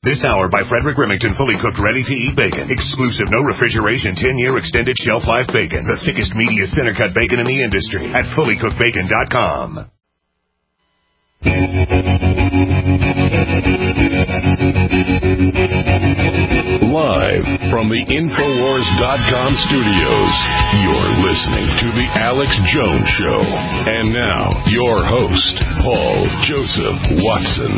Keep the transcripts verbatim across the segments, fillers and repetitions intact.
This hour by Frederick Remington, fully cooked, ready-to-eat bacon. Exclusive, no refrigeration, ten-year extended shelf life bacon. The thickest, meatiest center-cut bacon in the industry at fully cooked bacon dot com. Live from the Infowars dot com studios, you're listening to The Alex Jones Show. And now, your host, Paul Joseph Watson.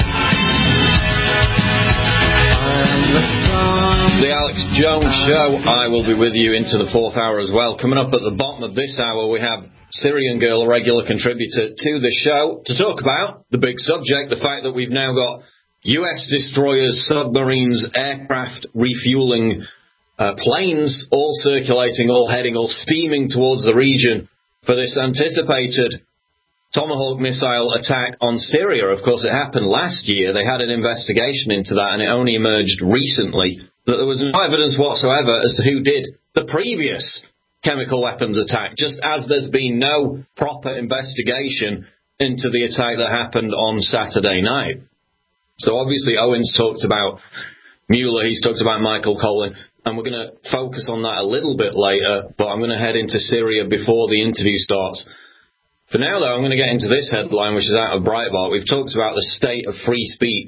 The Alex Jones Show. I will be with you into the fourth hour as well. Coming up at the bottom of this hour, we have Syrian Girl, a regular contributor to the show, to talk about the big subject, the fact that we've now got U S destroyers, submarines, aircraft, refueling, uh, planes, all circulating, all heading, all steaming towards the region for this anticipated Tomahawk missile attack on Syria. Of course, it happened last year. They had an investigation into that, and it only emerged recently that there was no evidence whatsoever as to who did the previous chemical weapons attack, just as there's been no proper investigation into the attack that happened on Saturday night. So obviously Owens talked about Mueller, he's talked about Michael Collin, and we're going to focus on that a little bit later, but I'm going to head into Syria before the interview starts. For now, though, I'm going to get into this headline, which is out of Breitbart. We've talked about the state of free speech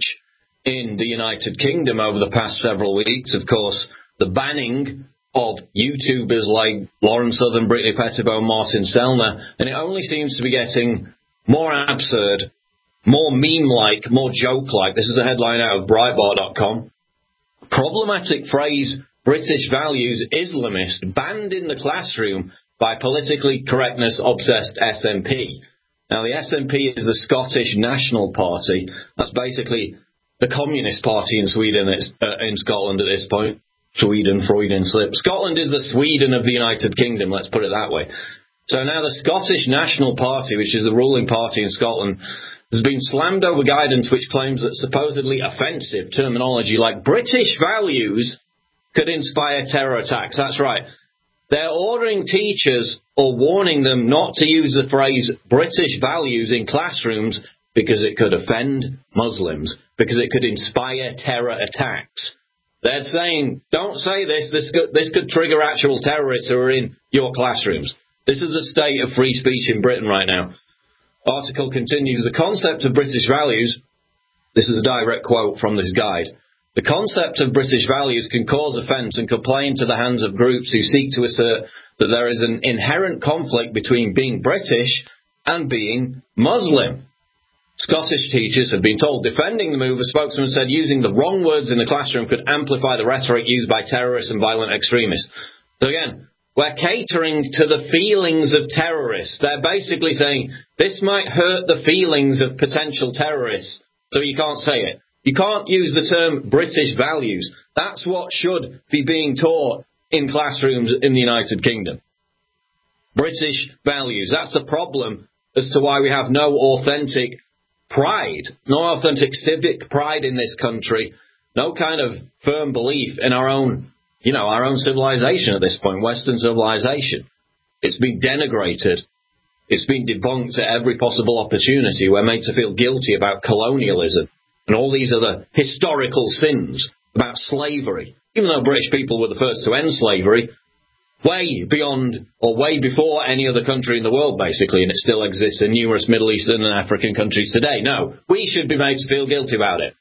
in the United Kingdom over the past several weeks. Of course, the banning of YouTubers like Lauren Southern, Brittany Pettibone, Martin Selner, and it only seems to be getting more absurd, more meme-like, more joke-like. This is a headline out of Breitbart dot com. Problematic phrase, British values Islamist, banned in the classroom by politically correctness-obsessed S N P. Now, the S N P is the Scottish National Party. That's basically the Communist Party in Sweden, uh, in Scotland at this point. Sweden, Freudian slip. Scotland is the Sweden of the United Kingdom, let's put it that way. So now the Scottish National Party, which is the ruling party in Scotland, has been slammed over guidance which claims that supposedly offensive terminology like British values could inspire terror attacks. That's right. They're ordering teachers or warning them not to use the phrase British values in classrooms because it could offend Muslims, because it could inspire terror attacks. They're saying, don't say this, this could, this could trigger actual terrorists who are in your classrooms. This is the state of free speech in Britain right now. Article continues, the concept of British values, this is a direct quote from this guide, the concept of British values can cause offence and could play into the hands of groups who seek to assert that there is an inherent conflict between being British and being Muslim. Scottish teachers have been told defending the move, a spokesman said using the wrong words in the classroom could amplify the rhetoric used by terrorists and violent extremists. So again, we're catering to the feelings of terrorists. They're basically saying this might hurt the feelings of potential terrorists, so you can't say it. You can't use the term British values. That's what should be being taught in classrooms in the United Kingdom. British values. That's the problem as to why we have no authentic pride, no authentic civic pride in this country, no kind of firm belief in our own, you know, our own civilization at this point, Western civilization. It's been denigrated. It's been debunked at every possible opportunity. We're made to feel guilty about colonialism and all these other historical sins, about slavery. Even though British people were the first to end slavery, way beyond or way before any other country in the world, basically, and it still exists in numerous Middle Eastern and African countries today. No, we should be made to feel guilty about it.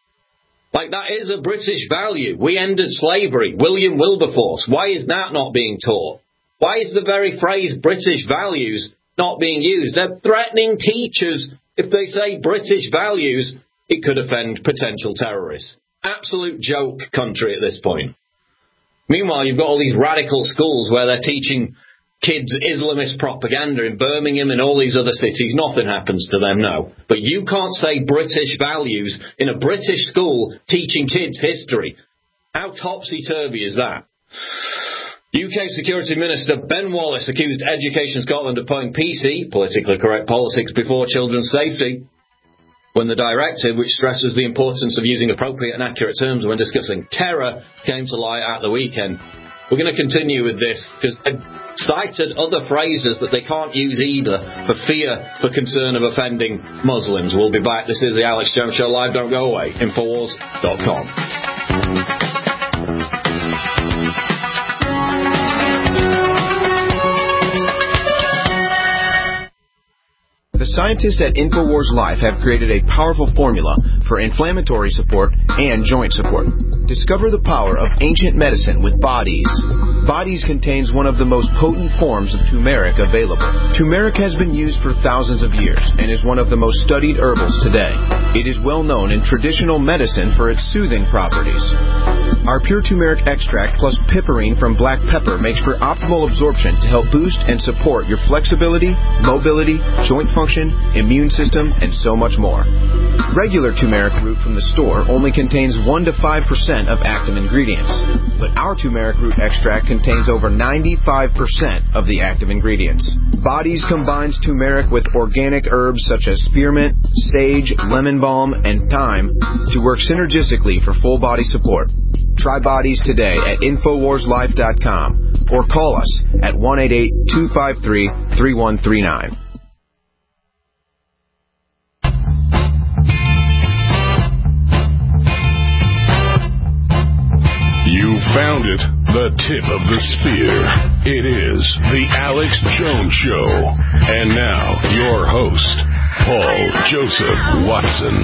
Like, that is a British value. We ended slavery. William Wilberforce. Why is that not being taught? Why is the very phrase British values not being used? They're threatening teachers. If they say British values, it could offend potential terrorists. Absolute joke country at this point. Meanwhile, you've got all these radical schools where they're teaching kids Islamist propaganda in Birmingham and all these other cities. Nothing happens to them, no. But you can't say British values in a British school teaching kids history. How topsy-turvy is that? U K Security Minister Ben Wallace accused Education Scotland of putting P C, politically correct politics, before children's safety, when the directive, which stresses the importance of using appropriate and accurate terms when discussing terror, came to light at the weekend. We're going to continue with this because they've cited other phrases that they can't use either for fear, for concern of offending Muslims. We'll be back. This is the Alex Jones Show Live. Don't go away. Infowars dot com. The scientists at InfoWars Life have created a powerful formula for inflammatory support and joint support. Discover the power of ancient medicine with Bodies. Bodies contains one of the most potent forms of turmeric available. Turmeric has been used for thousands of years and is one of the most studied herbals today. It is well known in traditional medicine for its soothing properties. Our pure turmeric extract plus piperine from black pepper makes for optimal absorption to help boost and support your flexibility, mobility, joint function, immune system, and so much more. Regular turmeric root from the store only contains one to five percent of active ingredients, but our turmeric root extract contains over ninety-five percent of the active ingredients. Bodies combines turmeric with organic herbs such as spearmint, sage, lemon balm, and thyme to work synergistically for full body support. Try Bodies today at Infowars Life dot com or call us at one eight eight, two five three, three one three nine. You found it, the tip of the spear. It is the Alex Jones Show. And now, your host, Paul Joseph Watson.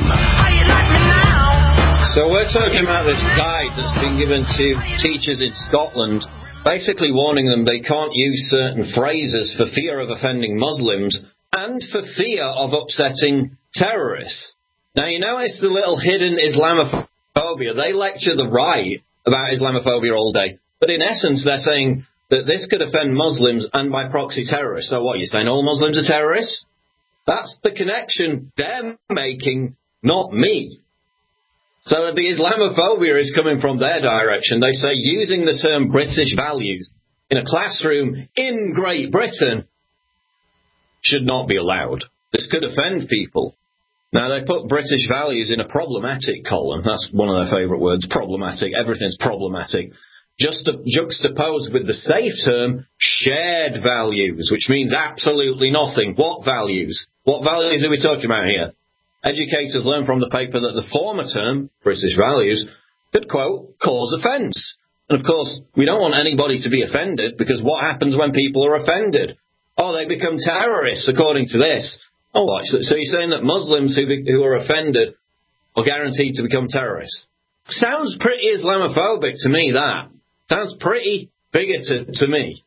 So we're talking about this guide that's been given to teachers in Scotland, basically warning them they can't use certain phrases for fear of offending Muslims and for fear of upsetting terrorists. Now, you know, it's the little hidden Islamophobia. They lecture the right about Islamophobia all day. But in essence, they're saying that this could offend Muslims and by proxy terrorists. So what, you're saying all Muslims are terrorists? That's the connection they're making, not me. So the Islamophobia is coming from their direction. They say using the term British values in a classroom in Great Britain should not be allowed. This could offend people. Now, they put British values in a problematic column. That's one of their favourite words, problematic. Everything's problematic. Just juxtaposed with the safe term, shared values, which means absolutely nothing. What values? What values are we talking about here? Educators learn from the paper that the former term, British values, could, quote, cause offence. And, of course, we don't want anybody to be offended, because what happens when people are offended? Oh, they become terrorists, according to this. Oh, what? So you're saying that Muslims who be, who are offended are guaranteed to become terrorists? Sounds pretty Islamophobic to me, that. Sounds pretty bigoted to me.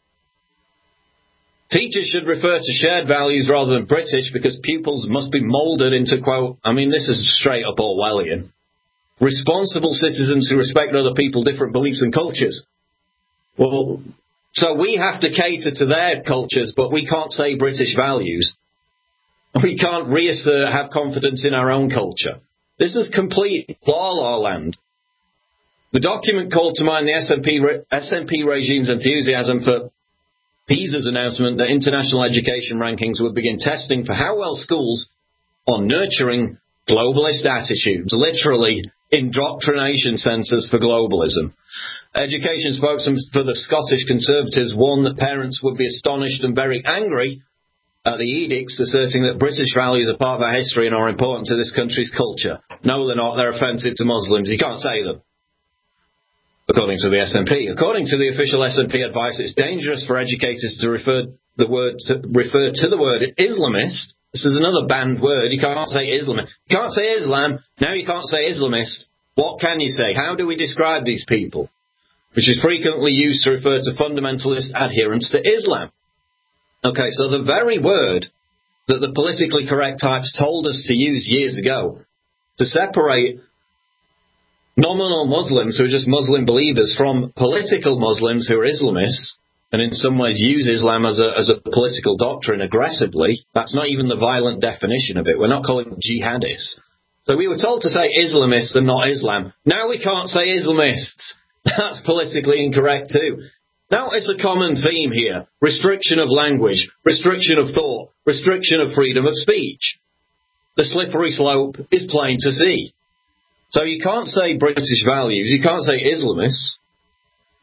Teachers should refer to shared values rather than British because pupils must be moulded into, quote, I mean, this is straight up Orwellian, responsible citizens who respect other people's different beliefs and cultures. Well, so we have to cater to their cultures, but we can't say British values. We can't reassert, have confidence in our own culture. This is complete la-la land. The document called to mind the S N P, S N P regime's enthusiasm for PISA's announcement that international education rankings would begin testing for how well schools are nurturing globalist attitudes, literally indoctrination centres for globalism. Education spokesman for the Scottish Conservatives warned that parents would be astonished and very angry at the edicts asserting that British values are part of our history and are important to this country's culture. No, they're not. They're offensive to Muslims. You can't say them. According to the S N P. According to the official S N P advice, it's dangerous for educators to refer the word to, refer to the word Islamist. This is another banned word. You can't say Islamist. You can't say Islam. Now you can't say Islamist. What can you say? How do we describe these people? Which is frequently used to refer to fundamentalist adherents to Islam. Okay, so the very word that the politically correct types told us to use years ago to separate nominal Muslims who are just Muslim believers from political Muslims who are Islamists and in some ways use Islam as a, as a political doctrine aggressively. That's not even the violent definition of it. We're not calling them jihadists. So we were told to say Islamists and not Islam. Now we can't say Islamists. That's politically incorrect too. Now it's a common theme here. Restriction of language, restriction of thought, restriction of freedom of speech. The slippery slope is plain to see. So you can't say British values, you can't say Islamists.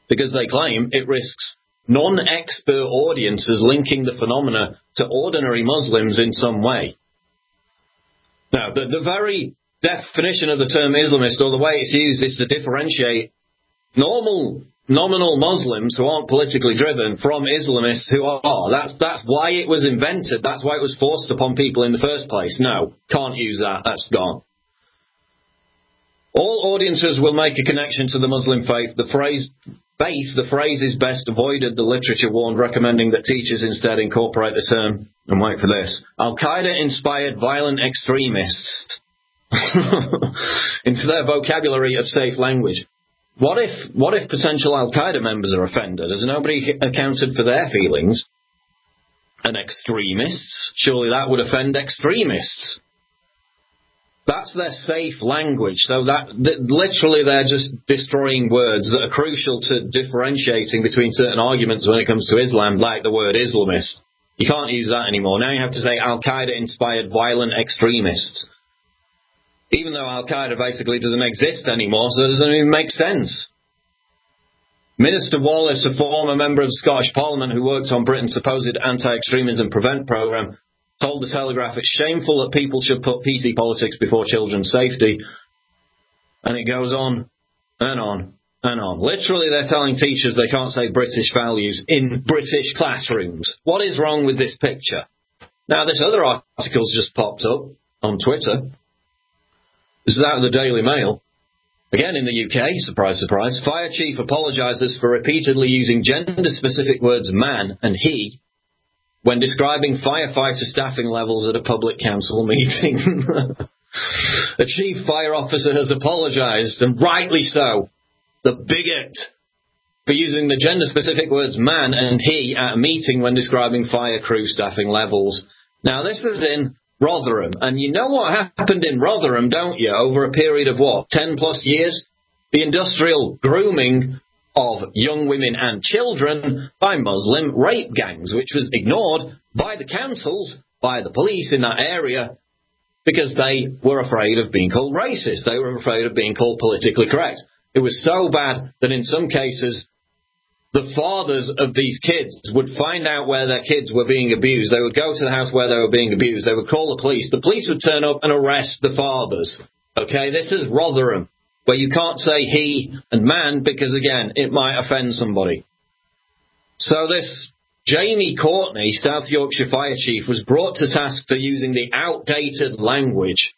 because they claim it risks non-expert audiences linking the phenomena to ordinary Muslims in some way. Now, the, the very definition of the term Islamist, or the way it's used, is to differentiate normal, nominal Muslims who aren't politically driven from Islamists who are. That's, that's why it was invented. That's why it was forced upon people in the first place. No, can't use that. That's gone. All audiences will make a connection to the Muslim faith. The phrase faith, the phrase is best avoided. The literature warned, recommending that teachers instead incorporate the term, and wait for this, Al-Qaeda-inspired violent extremists into their vocabulary of safe language. What if, what if potential Al-Qaeda members are offended? Has nobody accounted for their feelings? And extremists? Surely that would offend extremists. That's their safe language. So that, that literally they're just destroying words that are crucial to differentiating between certain arguments when it comes to Islam, like the word Islamist. You can't use that anymore. Now you have to say Al-Qaeda-inspired violent extremists. Even though Al-Qaeda basically doesn't exist anymore, so it doesn't even make sense. Minister Wallace, a former member of the Scottish Parliament who worked on Britain's supposed anti-extremism prevent programme, told The Telegraph it's shameful that people should put P C politics before children's safety. And it goes on and on and on. Literally, they're telling teachers they can't say British values in British classrooms. What is wrong with this picture? Now, this other article's just popped up on Twitter. This is out of the Daily Mail. Again in the U K, surprise, surprise, fire chief apologises for repeatedly using gender-specific words man and he when describing firefighter staffing levels at a public council meeting. A chief fire officer has apologised, and rightly so, the bigot, for using the gender-specific words man and he at a meeting when describing fire crew staffing levels. Now, this is in Rotherham, and you know what happened in Rotherham, don't you, over a period of, what, ten plus years? The industrial grooming of young women and children by Muslim rape gangs, which was ignored by the councils, by the police in that area, because they were afraid of being called racist. They were afraid of being called politically correct. It was so bad that in some cases, the fathers of these kids would find out where their kids were being abused. They would go to the house where they were being abused. They would call the police. The police would turn up and arrest the fathers. Okay, this is Rotherham, where you can't say he and man because, again, it might offend somebody. So this Jamie Courtney, South Yorkshire Fire Chief, was brought to task for using the outdated language.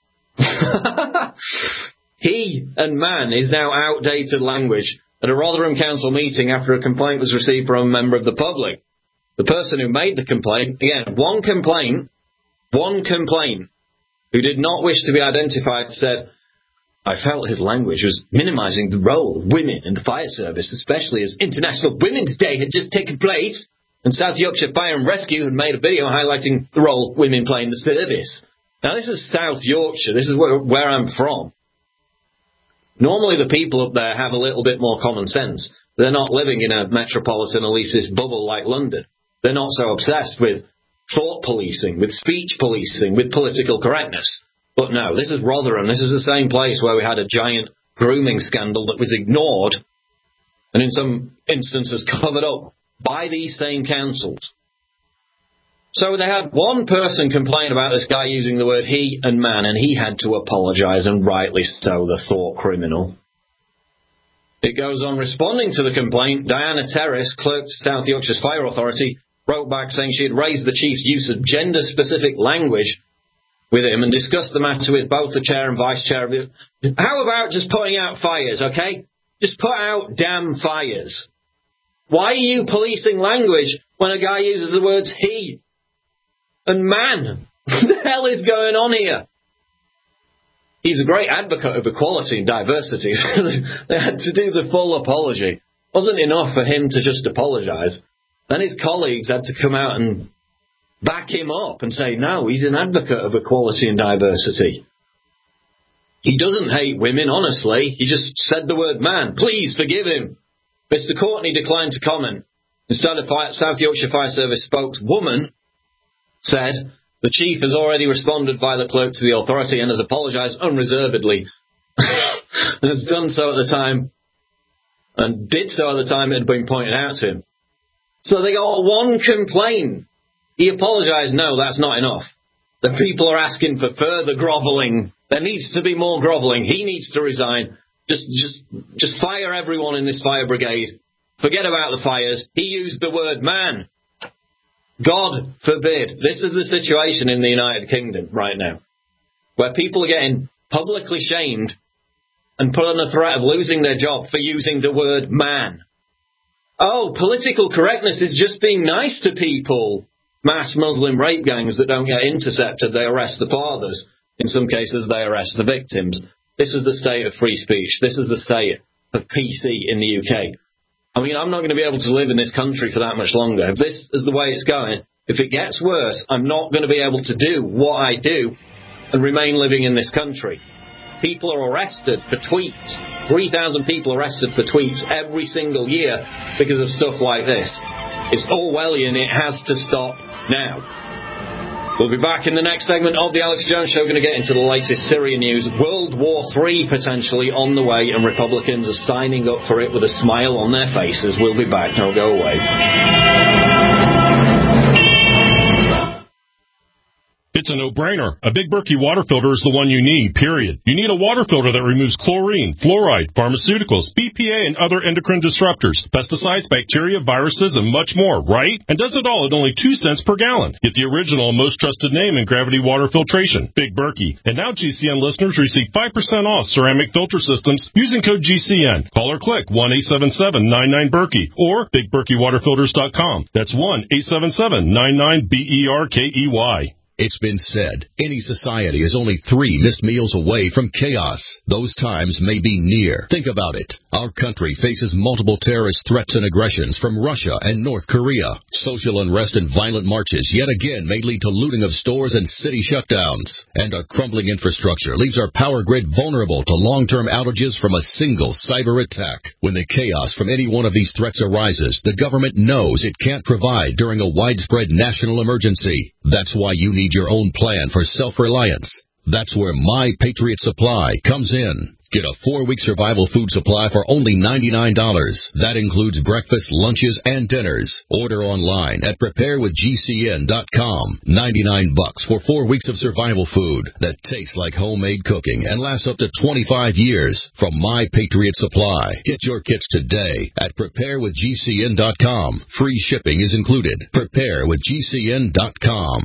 He and man is now outdated language at a Rotherham Council meeting after a complaint was received from a member of the public. The person who made the complaint, again, one complaint, one complaint, who did not wish to be identified, said, I felt his language was minimising the role of women in the fire service, especially as International Women's Day had just taken place, and South Yorkshire Fire and Rescue had made a video highlighting the role women play in the service. Now, this is South Yorkshire. This is where, where I'm from. Normally, the people up there have a little bit more common sense. They're not living in a metropolitan elitist bubble like London. They're not so obsessed with thought policing, with speech policing, with political correctness. But no, this is Rotherham. This is the same place where we had a giant grooming scandal that was ignored and in some instances covered up by these same councils. So they had one person complain about this guy using the word he and man, and he had to apologise, and rightly so, the thought criminal. It goes on, responding to the complaint, Diana Terrace, clerk to South Yorkshire's Fire Authority, wrote back saying she had raised the chief's use of gender-specific language with him and discussed the matter with both the chair and vice chair of the... How about just putting out fires, okay? Just put out damn fires. Why are you policing language when a guy uses the words he and man? What the hell is going on here? He's a great advocate of equality and diversity. They had to do the full apology. It wasn't enough for him to just apologise. Then his colleagues had to come out and back him up and say, no, he's an advocate of equality and diversity. He doesn't hate women, honestly. He just said the word man. Please forgive him. Mister Courtney declined to comment. Instead, a South Yorkshire Fire Service spokeswoman said, the chief has already responded by the clerk to the authority and has apologised unreservedly. And has done so at the time and did so at the time it had been pointed out to him. So they got one complaint. He apologised. No, that's not enough. The people are asking for further grovelling. There needs to be more grovelling. He needs to resign. Just, just, just fire everyone in this fire brigade. Forget about the fires. He used the word man. God forbid. This is the situation in the United Kingdom right now, where people are getting publicly shamed and put on a threat of losing their job for using the word man. Oh, political correctness is just being nice to people. Mass Muslim rape gangs that don't get intercepted, they arrest the fathers. In some cases, they arrest the victims. This is the state of free speech. This is the state of P C in the U K. I mean, I'm not going to be able to live in this country for that much longer. If this is the way it's going, if it gets worse, I'm not going to be able to do what I do and remain living in this country. People are arrested for tweets. three thousand people arrested for tweets every single year because of stuff like this. It's Orwellian. It has to stop now. We'll be back in the next segment of the Alex Jones Show. We're going to get into the latest Syria news. World War Three potentially on the way, and Republicans are signing up for it with a smile on their faces. We'll be back. Don't go away. It's a no-brainer. A Big Berkey water filter is the one you need, period. You need a water filter that removes chlorine, fluoride, pharmaceuticals, B P A, and other endocrine disruptors, pesticides, bacteria, viruses, and much more, right? And does it all at only two cents per gallon. Get the original and most trusted name in gravity water filtration, Big Berkey. And now G C N listeners receive five percent off ceramic filter systems using code G C N. Call or click one eight seven seven nine nine Berkey or big berkey water filters dot com. That's one eight seven seven nine nine B E R K E Y. It's been said, any society is only three missed meals away from chaos. Those times may be near. Think about it. Our country faces multiple terrorist threats and aggressions from Russia and North Korea. Social unrest and violent marches yet again may lead to looting of stores and city shutdowns. And a crumbling infrastructure leaves our power grid vulnerable to long-term outages from a single cyber attack. When the chaos from any one of these threats arises, the government knows it can't provide during a widespread national emergency. That's why you need your own plan for self-reliance. That's where My Patriot Supply comes in. Get a four-week survival food supply for only ninety-nine dollars. That includes breakfast, lunches, and dinners. Order online at prepare with G C N dot com. ninety-nine bucks for four weeks of survival food that tastes like homemade cooking and lasts up to twenty-five years from My Patriot Supply. Get your kits today at prepare with G C N dot com. Free shipping is included. prepare with G C N dot com.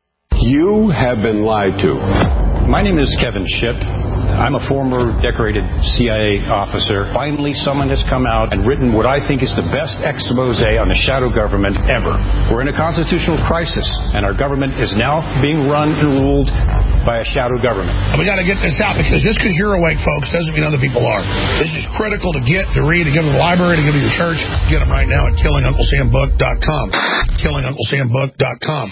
You have been lied to. My name is Kevin Shipp. I'm a former decorated C I A officer. Finally, someone has come out and written what I think is the best expose on the shadow government ever. We're in a constitutional crisis, and our government is now being run and ruled by a shadow government. We got to get this out, because just because you're awake, folks, doesn't mean other people are. This is critical to get, to read, to give to the library, to give to your church. Get them right now at killing uncle sam book dot com. killing uncle sam book dot com.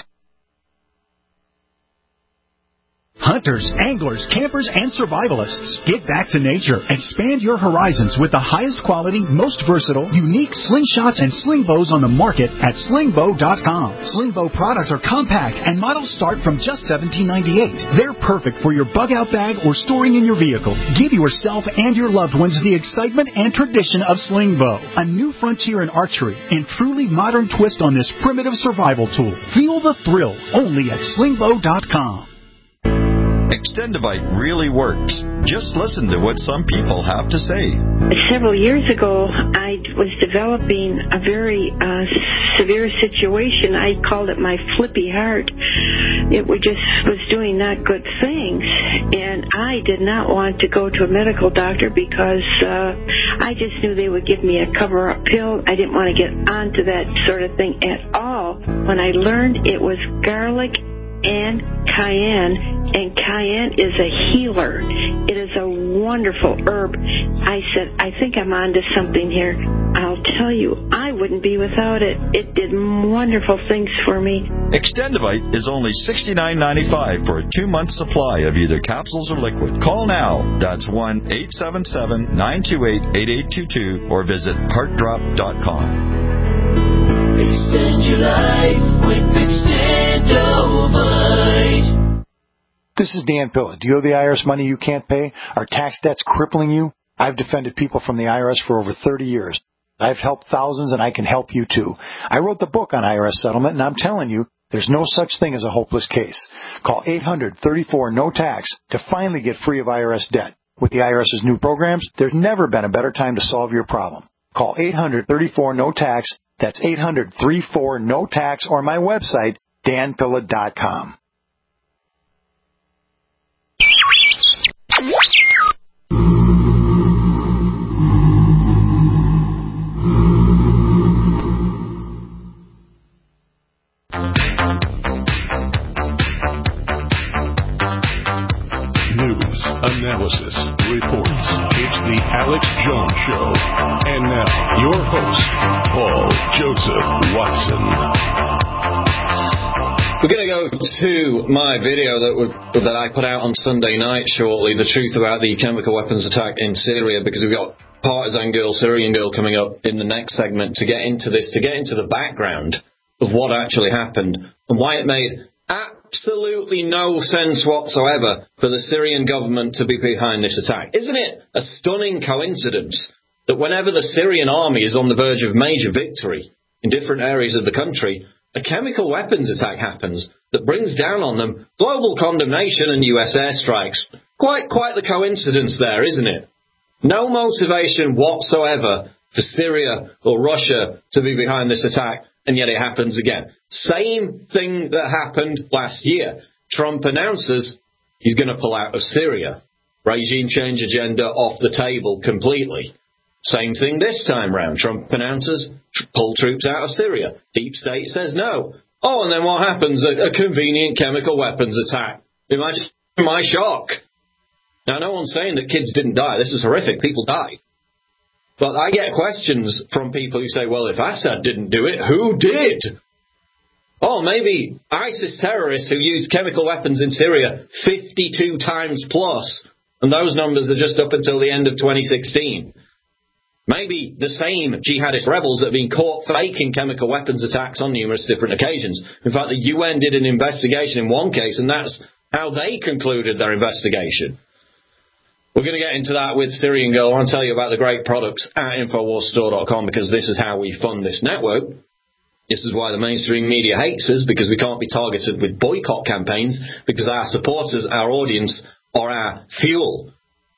Hunters, anglers, campers, and survivalists, get back to nature. Expand your horizons with the highest quality, most versatile, unique slingshots and sling bows on the market at sling bow dot com. Sling bow products are compact and models start from just seventeen ninety-eight. They're perfect for your bug-out bag or storing in your vehicle. Give yourself and your loved ones the excitement and tradition of sling bow, a new frontier in archery and truly modern twist on this primitive survival tool. Feel the thrill only at sling bow dot com. Extendivite really works. Just listen to what some people have to say. Several years ago, I was developing a very uh, severe situation. I called it my flippy heart. It was just was doing not good things, and I did not want to go to a medical doctor because uh, I just knew they would give me a cover-up pill. I didn't want to get onto that sort of thing at all. When I learned it was garlic and cayenne, and cayenne is a healer. It is a wonderful herb. I said, I think I'm onto something here. I'll tell you, I wouldn't be without it. It did wonderful things for me. Extendivite is only sixty-nine ninety-five for a two-month supply of either capsules or liquid. Call now. That's one eight seven seven nine two eight eight eight two two or visit heart drop dot com. Extend your life with Extendovite. This is Dan Pilla. Do you owe the I R S money you can't pay? Are tax debts crippling you? I've defended people from the I R S for over thirty years. I've helped thousands, and I can help you too. I wrote the book on I R S settlement, and I'm telling you, there's no such thing as a hopeless case. Call eight hundred, thirty-four, no tax to finally get free of I R S debt. With the IRS's new programs, there's never been a better time to solve your problem. Call eight hundred, thirty-four, no tax. That's eight hundred, thirty-four, no tax, or my website, dan pilla dot com. News, analysis, reports. It's the Alex Jones Show. And now, your host, Paul Joseph Watson. We're going to go to my video that would, that I put out on Sunday night shortly, the truth about the chemical weapons attack in Syria, because we've got Partisan Girl, Syrian Girl coming up in the next segment to get into this, to get into the background of what actually happened and why it made absolutely no sense whatsoever for the Syrian government to be behind this attack. Isn't it a stunning coincidence that whenever the Syrian army is on the verge of major victory in different areas of the country, a chemical weapons attack happens that brings down on them global condemnation and U S airstrikes? Quite, quite the coincidence there, isn't it? No motivation whatsoever for Syria or Russia to be behind this attack, and yet it happens again. Same thing that happened last year. Trump announces he's going to pull out of Syria. Regime change agenda off the table completely. Same thing this time round. Trump announces pull troops out of Syria. Deep State says no. Oh, and then what happens? A, a convenient chemical weapons attack. Imagine my shock. Now, no one's saying that kids didn't die. This is horrific. People died. But I get questions from people who say, well, if Assad didn't do it, who did? Oh, maybe ISIS terrorists who used chemical weapons in Syria fifty-two times plus, and those numbers are just up until the end of twenty sixteen. Maybe the same jihadist rebels that have been caught faking chemical weapons attacks on numerous different occasions. In fact, the U N did an investigation in one case, and that's how they concluded their investigation. We're going to get into that with Syrian Girl. I want to tell you about the great products at Infowars Store dot com, because this is how we fund this network. This is why the mainstream media hates us, because we can't be targeted with boycott campaigns, because our supporters, our audience, are our fuel.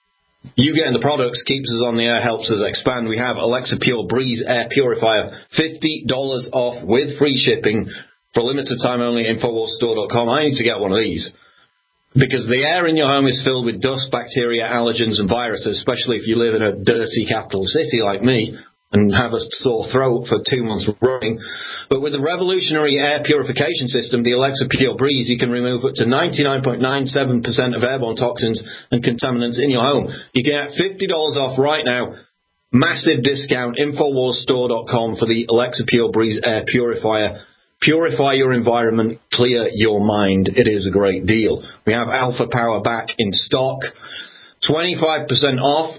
You getting the products keeps us on the air, helps us expand. We have Alexa Pure Breeze Air Purifier, fifty dollars off with free shipping for a limited time only at Infowars Store dot com. I need to get one of these, because the air in your home is filled with dust, bacteria, allergens, and viruses, especially if you live in a dirty capital city like me and have a sore throat for two months running. But with the revolutionary air purification system, the Alexa Pure Breeze, you can remove up to ninety-nine point nine seven percent of airborne toxins and contaminants in your home. You can get fifty dollars off right now. Massive discount, Infowars Store dot com for the Alexa Pure Breeze Air Purifier. Purify your environment, clear your mind. It is a great deal. We have Alpha Power back in stock. twenty-five percent off.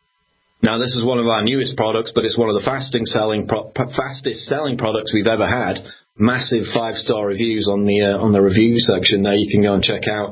Now, this is one of our newest products, but it's one of the fastest selling, pro- fastest selling products we've ever had. Massive five-star reviews on the uh, on the review section there. You can go and check out.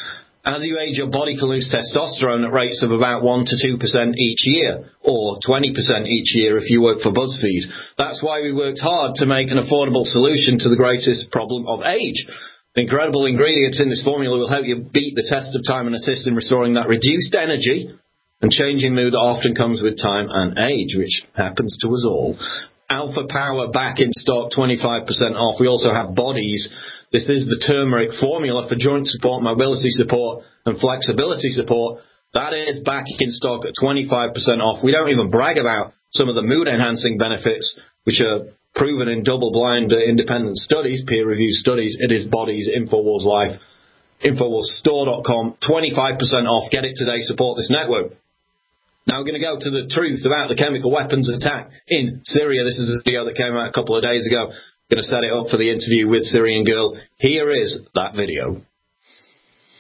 As you age, your body can lose testosterone at rates of about one to two percent each year, or twenty percent each year if you work for BuzzFeed. That's why we worked hard to make an affordable solution to the greatest problem of age. The incredible ingredients in this formula will help you beat the test of time and assist in restoring that reduced energy and changing mood that often comes with time and age, which happens to us all. Alpha Power back in stock, twenty-five percent off. We also have Bodies. This is the turmeric formula for joint support, mobility support, and flexibility support. That is back in stock at twenty-five percent off. We don't even brag about some of the mood-enhancing benefits, which are proven in double-blind uh, independent studies, peer-reviewed studies. It is Bodies, Infowars Life, Infowars Store dot com, twenty-five percent off. Get it today, support this network. Now we're going to go to the truth about the chemical weapons attack in Syria. This is a video that came out a couple of days ago. Going to set it up for the interview with Syrian Girl. Here is that video.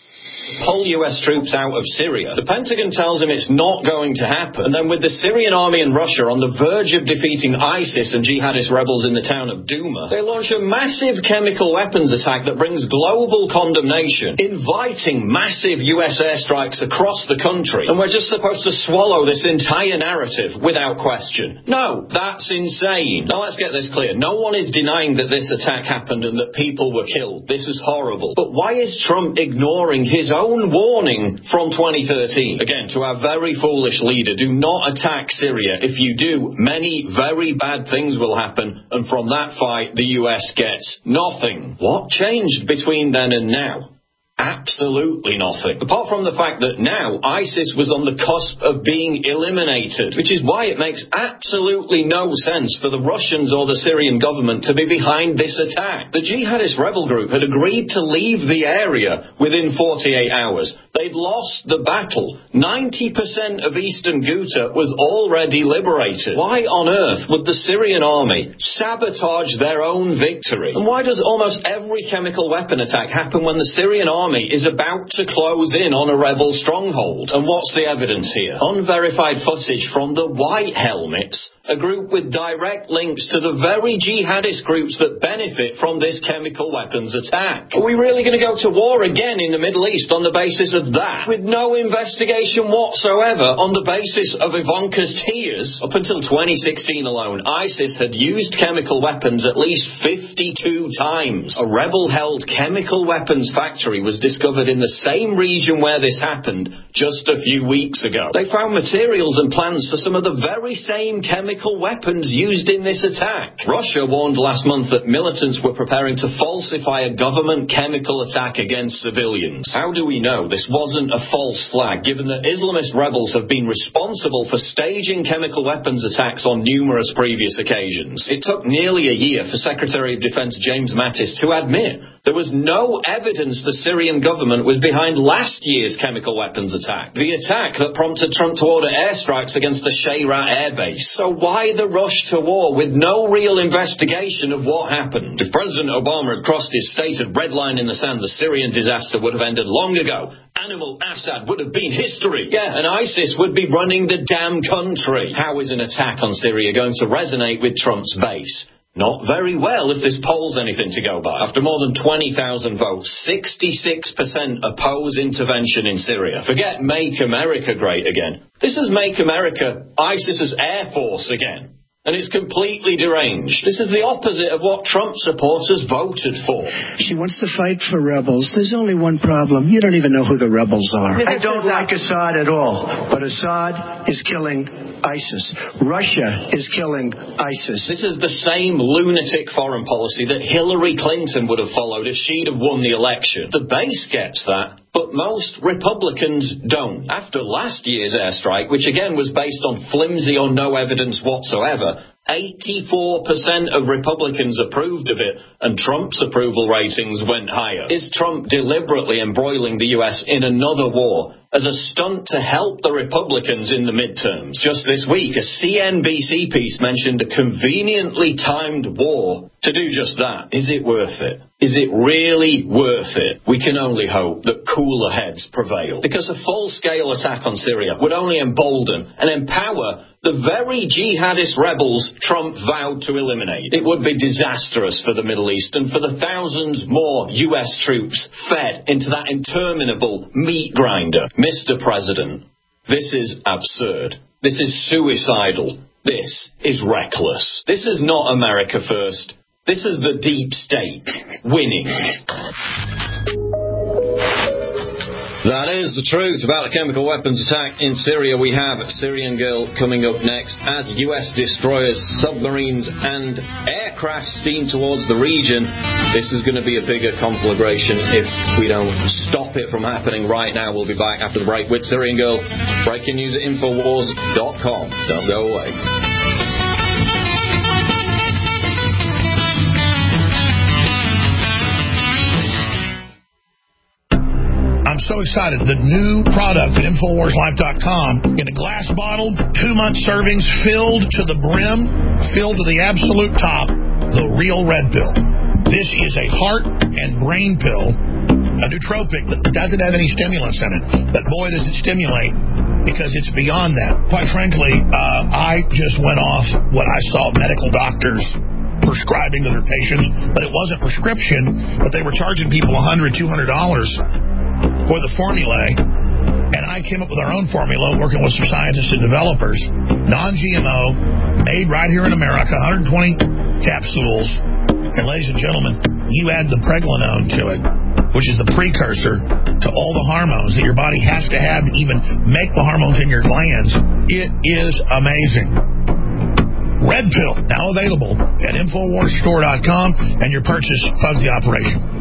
pull U S troops out of Syria. The Pentagon tells him it's not going to happen. And then with the Syrian army and Russia on the verge of defeating ISIS and jihadist rebels in the town of Douma, they launch a massive chemical weapons attack that brings global condemnation, inviting massive U S airstrikes across the country. And we're just supposed to swallow this entire narrative without question. No, that's insane. Now let's get this clear. No one is denying that this attack happened and that people were killed. This is horrible. But why is Trump ignoring his own warning from twenty thirteen? Again, to our very foolish leader, do not attack Syria. If you do, many very bad things will happen, and from that fight, the U S gets nothing. What changed between then and now? Absolutely nothing. Apart from the fact that now ISIS was on the cusp of being eliminated, which is why it makes absolutely no sense for the Russians or the Syrian government to be behind this attack. The jihadist rebel group had agreed to leave the area within forty-eight hours. They'd lost the battle. ninety percent of eastern Ghouta was already liberated. Why on earth would the Syrian army sabotage their own victory? And why does almost every chemical weapon attack happen when the Syrian army is about to close in on a rebel stronghold? And what's the evidence here? Unverified footage from the White Helmets, a group with direct links to the very jihadist groups that benefit from this chemical weapons attack. Are we really going to go to war again in the Middle East on the basis of that, with no investigation whatsoever on the basis of Ivanka's tears? Up until twenty sixteen alone, ISIS had used chemical weapons at least fifty-two times. A rebel-held chemical weapons factory was discovered in the same region where this happened just a few weeks ago. They found materials and plans for some of the very same chemical weapons used in this attack. Russia warned last month that militants were preparing to falsify a government chemical attack against civilians. How do we know this wasn't a false flag, given that Islamist rebels have been responsible for staging chemical weapons attacks on numerous previous occasions? It took nearly a year for Secretary of Defense James Mattis to admit there was no evidence the Syrian government was behind last year's chemical weapons attack, the attack that prompted Trump to order airstrikes against the Shayrat airbase. So why the rush to war with no real investigation of what happened? If President Obama had crossed his stated red line in the sand, the Syrian disaster would have ended long ago. Animal Assad would have been history. Yeah, and ISIS would be running the damn country. How is an attack on Syria going to resonate with Trump's base? Not very well if this poll's anything to go by. After more than twenty thousand votes, sixty-six percent oppose intervention in Syria. Forget Make America Great Again. This is Make America ISIS's Air Force again. And it's completely deranged. This is the opposite of what Trump supporters voted for. She wants to fight for rebels. There's only one problem. You don't even know who the rebels are. I don't like Assad at all, but Assad is killing ISIS. Russia is killing ISIS. This is the same lunatic foreign policy that Hillary Clinton would have followed if she'd have won the election. The base gets that, but most Republicans don't. After last year's airstrike, which again was based on flimsy or no evidence whatsoever, eighty-four percent of Republicans approved of it, and Trump's approval ratings went higher. Is Trump deliberately embroiling the U S in another war as a stunt to help the Republicans in the midterms? Just this week, a C N B C piece mentioned a conveniently timed war to do just that. Is it worth it? Is it really worth it? We can only hope that cooler heads prevail, because a full-scale attack on Syria would only embolden and empower the very jihadist rebels Trump vowed to eliminate. It would be disastrous for the Middle East and for the thousands more U S troops fed into that interminable meat grinder. Mister President, this is absurd. This is suicidal. This is reckless. This is not America first. This is the deep state winning. That is the truth about a chemical weapons attack in Syria. We have Syrian Girl coming up next as U S destroyers, submarines and aircraft steam towards the region. This is going to be a bigger conflagration if we don't stop it from happening right now. We'll be back after the break with Syrian Girl. Breaking news at Infowars dot com. Don't go away. I'm so excited. The new product at Infowars Life dot com in a glass bottle, two-month servings filled to the brim, filled to the absolute top, the real red pill. This is a heart and brain pill a nootropic that doesn't have any stimulants in it. But boy, does it stimulate, because it's beyond that. Quite frankly, uh, I just went off what I saw medical doctors prescribing to their patients, but it wasn't prescription, but they were charging people one hundred dollars, two hundred dollars for the formulae. And I came up with our own formula, working with some scientists and developers, non G M O, made right here in America, one hundred twenty capsules. And ladies and gentlemen, you add the pregnenolone to it, which is the precursor to all the hormones that your body has to have to even make the hormones in your glands. It is amazing. Red Pill, now available at Infowars Store dot com, and your purchase funds the operation.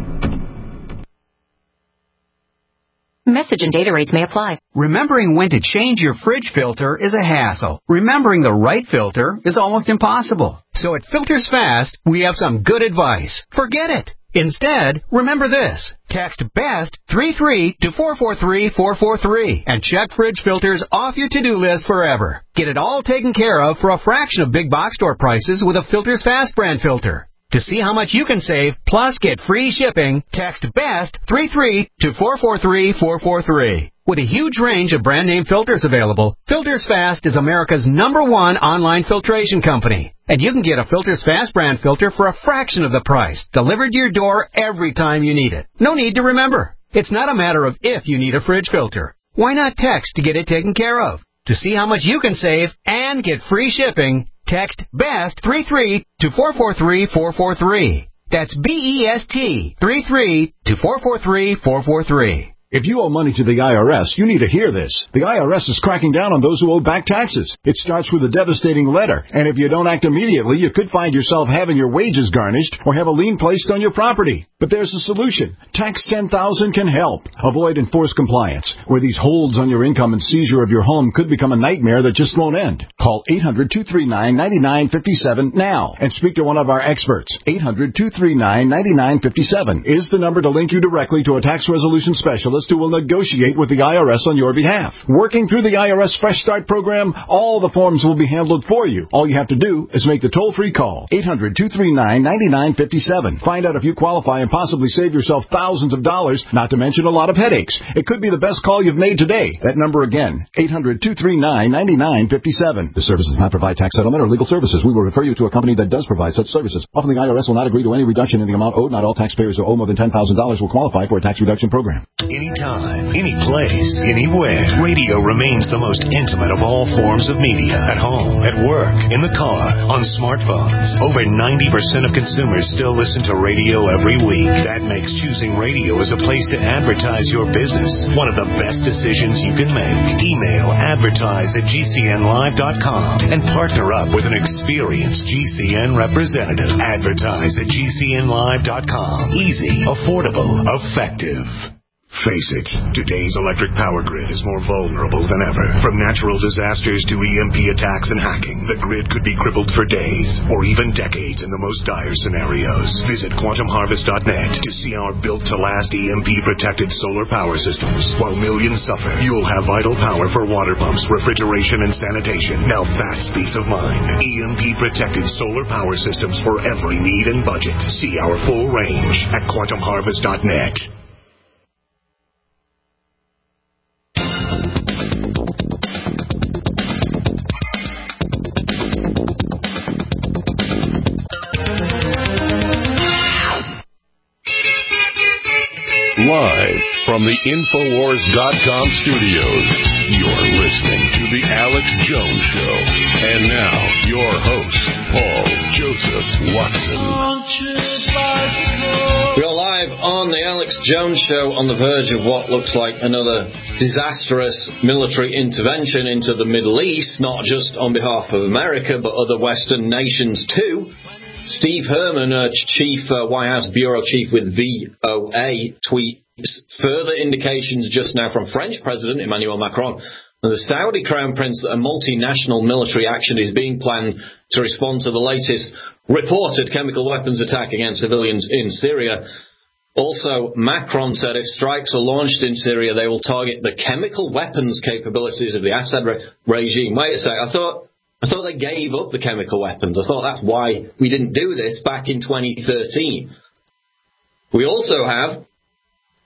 Message and data rates may apply. Remembering when to change your fridge filter is a hassle. Remembering the right filter is almost impossible. So at Filters Fast, we have some good advice. Forget it. Instead, remember this. Text BEST three three to four four three four four three and check fridge filters off your to-do list forever. Get it all taken care of for a fraction of big box store prices with a Filters Fast brand filter. To see how much you can save, plus get free shipping, text BEST three three to four four three four four three. With a huge range of brand name filters available, Filters Fast is America's number one online filtration company. And you can get a Filters Fast brand filter for a fraction of the price, delivered to your door every time you need it. No need to remember. It's not a matter of if you need a fridge filter. Why not text to get it taken care of? To see how much you can save and get free shipping, text BEST three three to four four three four four three. That's B E S T three three to four four three four four three. If you owe money to the I R S, you need to hear this. The I R S is cracking down on those who owe back taxes. It starts with a devastating letter, and if you don't act immediately, you could find yourself having your wages garnished or have a lien placed on your property. But there's a solution. Tax ten thousand can help. Avoid enforced compliance, where these holds on your income and seizure of your home could become a nightmare that just won't end. Call eight hundred two three nine nine nine five seven now and speak to one of our experts. eight hundred two three nine nine nine five seven is the number to link you directly to a tax resolution specialist who will negotiate with the I R S on your behalf. Working through the I R S Fresh Start program, all the forms will be handled for you. All you have to do is make the toll-free call. eight hundred two three nine nine nine five seven. Find out if you qualify and possibly save yourself thousands of dollars, not to mention a lot of headaches. It could be the best call you've made today. That number again, eight hundred two three nine nine nine five seven. The service does not provide tax settlement or legal services. We will refer you to a company that does provide such services. Often the I R S will not agree to any reduction in the amount owed. Not all taxpayers who owe more than ten thousand dollars will qualify for a tax reduction program. Anytime, any place, anywhere, radio remains the most intimate of all forms of media. At home, at work, in the car, on smartphones. Over ninety percent of consumers still listen to radio every week. That makes choosing radio as a place to advertise your business one of the best decisions you can make. Email advertise at G C N live dot com and partner up with an experienced G C N representative. Advertise at G C N live dot com. Easy, affordable, effective. Face it, today's electric power grid is more vulnerable than ever. From natural disasters to E M P attacks and hacking, the grid could be crippled for days or even decades in the most dire scenarios. Visit quantum harvest dot net to see our built-to-last E M P-protected solar power systems. While millions suffer, you'll have vital power for water pumps, refrigeration, and sanitation. Now that's peace of mind. E M P-protected solar power systems for every need and budget. See our full range at quantum harvest dot net. Live from the Infowars dot com studios, you're listening to The Alex Jones Show. And now, your host, Paul Joseph Watson. We're live on The Alex Jones Show on the verge of what looks like another disastrous military intervention into the Middle East, not just on behalf of America, but other Western nations too. Steve Herman, uh, chief uh, White House bureau chief with V O A, tweets further indications just now from French President Emmanuel Macron and the Saudi Crown Prince that a multinational military action is being planned to respond to the latest reported chemical weapons attack against civilians in Syria. Also, Macron said if strikes are launched in Syria, they will target the chemical weapons capabilities of the Assad re- regime. Wait a sec, I thought... I thought they gave up the chemical weapons. I thought that's why we didn't do this back in twenty thirteen. We also have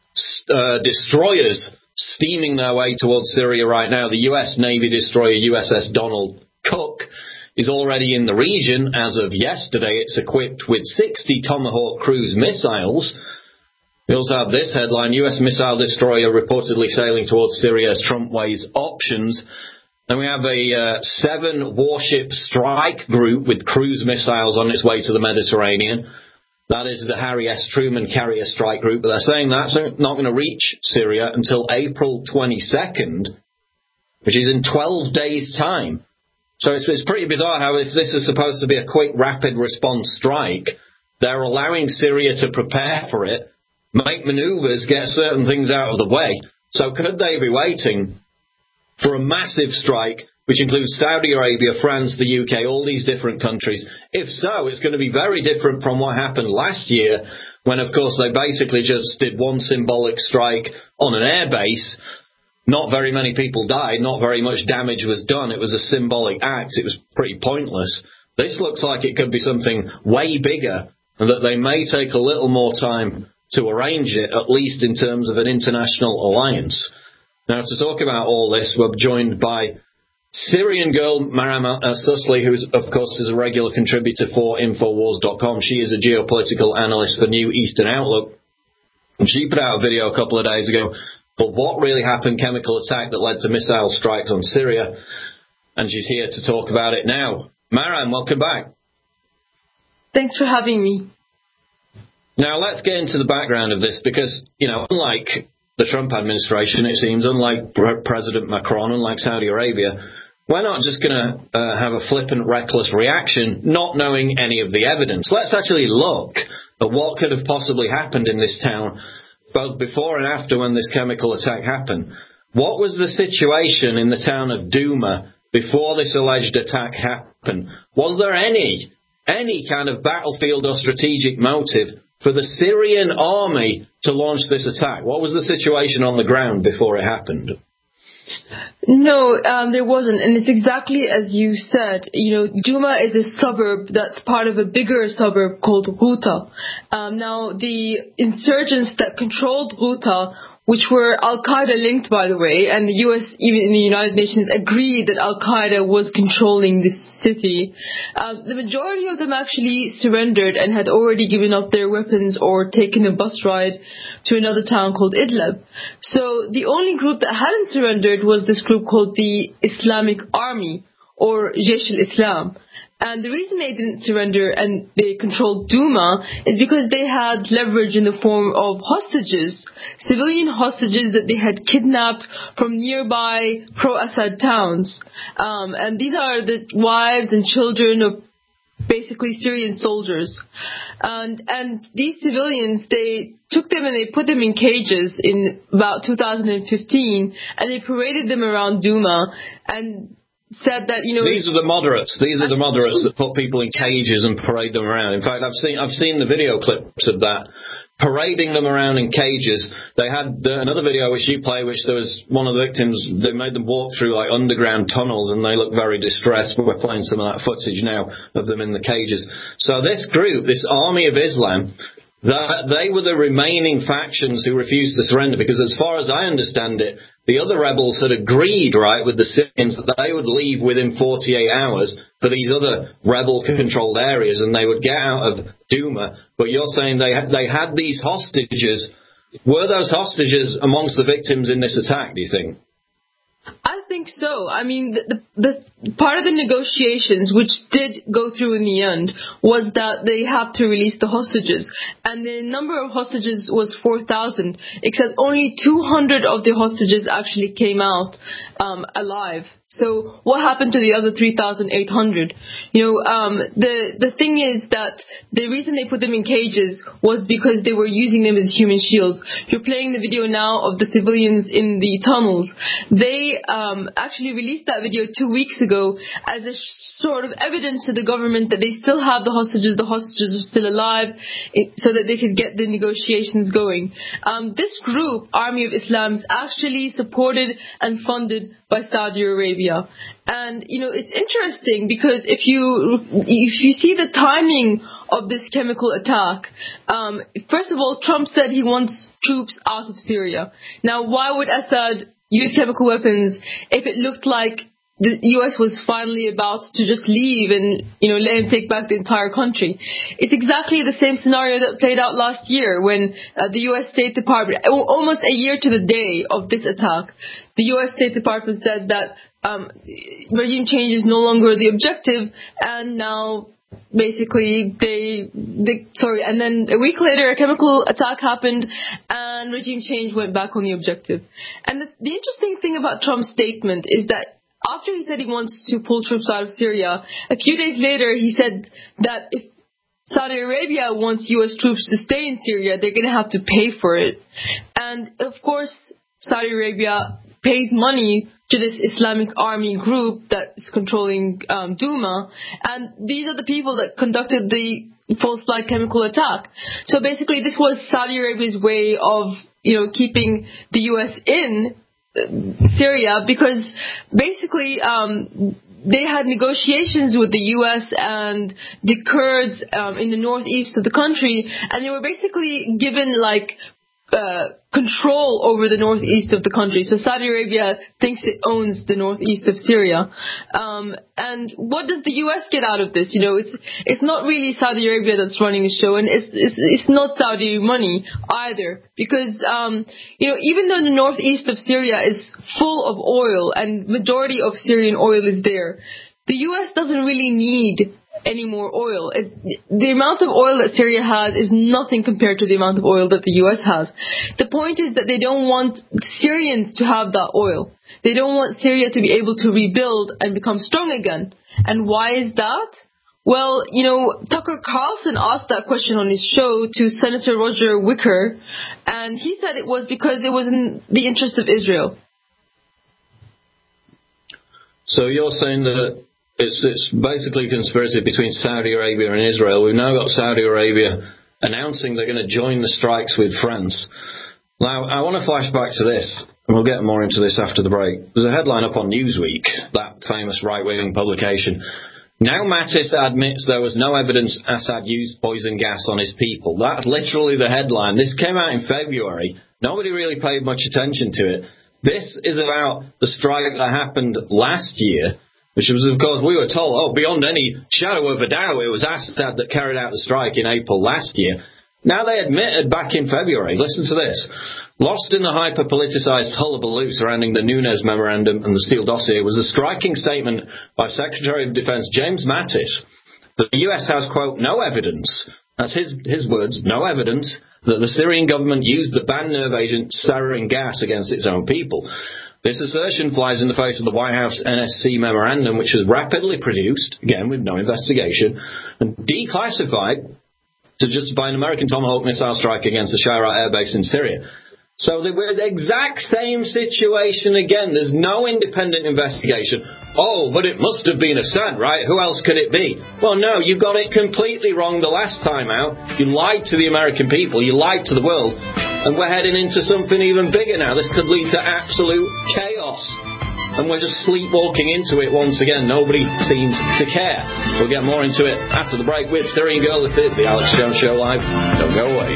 uh, destroyers steaming their way towards Syria right now. The U S Navy destroyer U S S Donald Cook is already in the region. As of yesterday, it's equipped with sixty Tomahawk cruise missiles. We also have this headline: U S missile destroyer reportedly sailing towards Syria as Trump weighs options. Then we have a uh, seven warship strike group with cruise missiles on its way to the Mediterranean. That is the Harry S. Truman carrier strike group, but they're saying that's not going to reach Syria until April twenty-second, which is in twelve days' time. So it's, it's pretty bizarre how, if this is supposed to be a quick, rapid response strike, they're allowing Syria to prepare for it, make maneuvers, get certain things out of the way. So could they be waiting for a massive strike, which includes Saudi Arabia, France, the U K, all these different countries? If so, it's going to be very different from what happened last year, when, of course, they basically just did one symbolic strike on an air base. Not very many people died, not very much damage was done. It was a symbolic act. It was pretty pointless. This looks like it could be something way bigger, and that they may take a little more time to arrange it, at least in terms of an international alliance. Now, to talk about all this, we're joined by Syrian girl Maram Susli, who, of course, is a regular contributor for Infowars dot com. She is a geopolitical analyst for New Eastern Outlook. And she put out a video a couple of days ago for what really happened, chemical attack that led to missile strikes on Syria. And she's here to talk about it now. Maram, welcome back. Thanks for having me. Now, let's get into the background of this, because, you know, unlike the Trump administration, it seems, unlike President Macron, unlike Saudi Arabia, we're not just going to uh, have a flippant, reckless reaction, not knowing any of the evidence. Let's actually look at what could have possibly happened in this town, both before and after when this chemical attack happened. What was the situation in the town of Douma before this alleged attack happened? Was there any, any kind of battlefield or strategic motive for the Syrian army to launch this attack? What was the situation on the ground before it happened? No, um, there wasn't. And it's exactly as you said. You know, Douma is a suburb that's part of a bigger suburb called Ghouta. Um, now, the insurgents that controlled Ghouta, which were Al-Qaeda linked, by the way, and the U S, even in the United Nations, agreed that Al-Qaeda was controlling this city. Um, the majority of them actually surrendered and had already given up their weapons or taken a bus ride to another town called Idlib. So the only group that hadn't surrendered was this group called the Islamic Army, or Jaish al-Islam. And the reason they didn't surrender and they controlled Douma is because they had leverage in the form of hostages, civilian hostages that they had kidnapped from nearby pro-Assad towns. Um, and these are the wives and children of basically Syrian soldiers. And, and these civilians, they took them and they put them in cages in about two thousand fifteen, and they paraded them around Douma and said that, you know, these are the moderates. These are the moderates that put people in cages and parade them around. In fact, I've seen I've seen the video clips of that, parading them around in cages. They had uh, another video which you play, which there was one of the victims. They made them walk through like underground tunnels, and they look very distressed. We're playing some of that footage now of them in the cages. So this group, this Army of Islam, that they were the remaining factions who refused to surrender, because as far as I understand it, the other rebels had agreed, right, with the Syrians that they would leave within forty-eight hours for these other rebel-controlled areas, and they would get out of Douma. But you're saying they had, they had these hostages. Were those hostages amongst the victims in this attack, do you think? I think so. I mean, the, the, the part of the negotiations, which did go through in the end, was that they have to release the hostages. And the number of hostages was four thousand, except only two hundred of the hostages actually came out um, alive. So what happened to the other three thousand eight hundred? You know, um, the the thing is that the reason they put them in cages was because they were using them as human shields. You're playing the video now of the civilians in the tunnels. They um, actually released that video two weeks ago. ago as a sort of evidence to the government that they still have the hostages, the hostages are still alive, it, so that they could get the negotiations going. Um, this group, Army of Islam, is actually supported and funded by Saudi Arabia. And, you know, it's interesting because if you if you see the timing of this chemical attack, um, first of all, Trump said he wants troops out of Syria. Now, why would Assad use chemical weapons if it looked like the U S was finally about to just leave and, you know, let him take back the entire country? It's exactly the same scenario that played out last year when uh, the U S State Department, almost a year to the day of this attack, the U S State Department said that um, regime change is no longer the objective, and now basically they, they, sorry, and then a week later a chemical attack happened and regime change went back on the objective. And the, the interesting thing about Trump's statement is that after he said he wants to pull troops out of Syria, a few days later he said that if Saudi Arabia wants U S troops to stay in Syria, they're going to have to pay for it. And of course, Saudi Arabia pays money to this Islamic army group that is controlling um, Douma, and these are the people that conducted the false flag chemical attack. So basically, this was Saudi Arabia's way of, you know, keeping the U S in Syria, because basically um, they had negotiations with the U S and the Kurds um, in the northeast of the country, and they were basically given like uh, control over the northeast of the country. So Saudi Arabia thinks it owns the northeast of Syria. Um, and what does the U S get out of this? You know, it's it's not really Saudi Arabia that's running the show, and it's it's, it's not Saudi money either, because um, you know, even though the northeast of Syria is full of oil and majority of Syrian oil is there, the U S doesn't really need any more oil. It, the amount of oil that Syria has is nothing compared to the amount of oil that the U S has. The point is that they don't want Syrians to have that oil. They don't want Syria to be able to rebuild and become strong again. And why is that? Well, you know, Tucker Carlson asked that question on his show to Senator Roger Wicker, and he said it was because it was in the interest of Israel. So you're saying that It's, it's basically a conspiracy between Saudi Arabia and Israel. We've now got Saudi Arabia announcing they're going to join the strikes with France. Now, I want to flash back to this, and we'll get more into this after the break. There's a headline up on Newsweek, that famous right-wing publication. Now Mattis admits there was no evidence Assad used poison gas on his people. That's literally the headline. This came out in February. Nobody really paid much attention to it. This is about the strike that happened last year, which was, of course, we were told, oh, beyond any shadow of a doubt, it was Assad that carried out the strike in April last year. Now they admitted back in February, listen to this, lost in the hyper-politicized hullabaloo surrounding the Nunes Memorandum and the Steele dossier was a striking statement by Secretary of Defense James Mattis that the U S has, quote, no evidence, that's his, his words, no evidence, that the Syrian government used the banned nerve agent sarin gas against its own people. This assertion flies in the face of the White House N S C memorandum, which was rapidly produced, again with no investigation, and declassified to justify an American Tomahawk missile strike against the Shayrat air base in Syria. So we're the exact same situation again. There's no independent investigation. Oh, but it must have been Assad, right? Who else could it be? Well, no, you got it completely wrong the last time out. You lied to the American people. You lied to the world. And we're heading into something even bigger now. This could lead to absolute chaos. And we're just sleepwalking into it once again. Nobody seems to care. We'll get more into it after the break with Syrian Girl. This is the Alex Jones Show Live. Don't go away.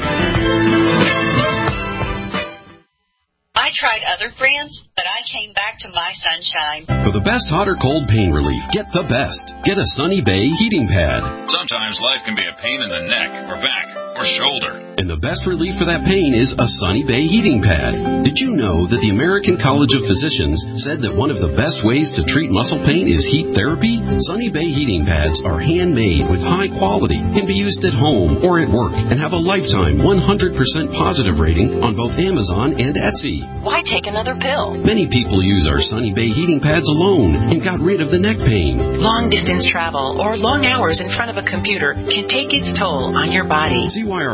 I tried other brands, but I came back to My Sunshine. For the best hot or cold pain relief, get the best. Get a Sunny Bay heating pad. Sometimes life can be a pain in the neck or back or shoulder. And the best relief for that pain is a Sunny Bay heating pad. Did you know that the American College of Physicians said that one of the best ways to treat muscle pain is heat therapy? Sunny Bay heating pads are handmade with high quality, can be used at home or at work, and have a lifetime one hundred percent positive rating on both Amazon and Etsy. Why take another pill? Many people use our Sunny Bay heating pads alone and got rid of the neck pain. Long distance travel or long hours in front of a computer can take its toll on your body. See why our homegrown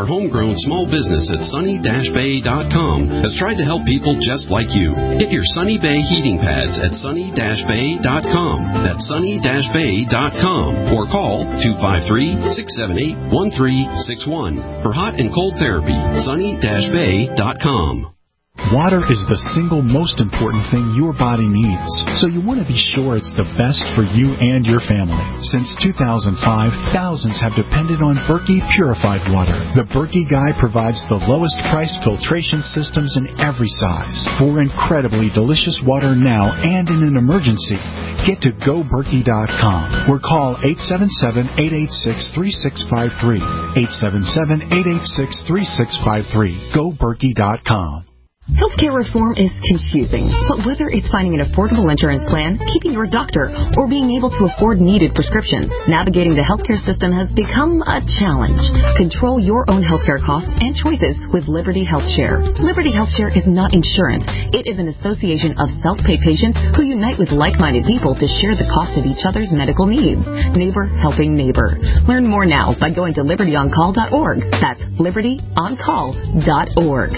family-owned small business at sunny dash bay dot com has tried to help people just like you. Get your Sunny Bay heating pads at sunny dash bay dot com. That's sunny dash bay dot com. Or call two five three, six seven eight, one three six one for hot and cold therapy. sunny dash bay dot com. Water is the single most important thing your body needs, so you want to be sure it's the best for you and your family. Since two thousand five, thousands have depended on Berkey purified water. The Berkey Guy provides the lowest priced filtration systems in every size for incredibly delicious water now and in an emergency. Get to go berkey dot com or call eight seven seven, eight eight six, three six five three. eight seven seven, eight eight six, three six five three. go berkey dot com. Healthcare reform is confusing, but whether it's finding an affordable insurance plan, keeping your doctor, or being able to afford needed prescriptions, navigating the healthcare system has become a challenge. Control your own healthcare costs and choices with Liberty HealthShare. Liberty HealthShare is not insurance. It is an association of self-pay patients who unite with like-minded people to share the cost of each other's medical needs. Neighbor helping neighbor. Learn more now by going to liberty on call dot org. That's liberty on call dot org.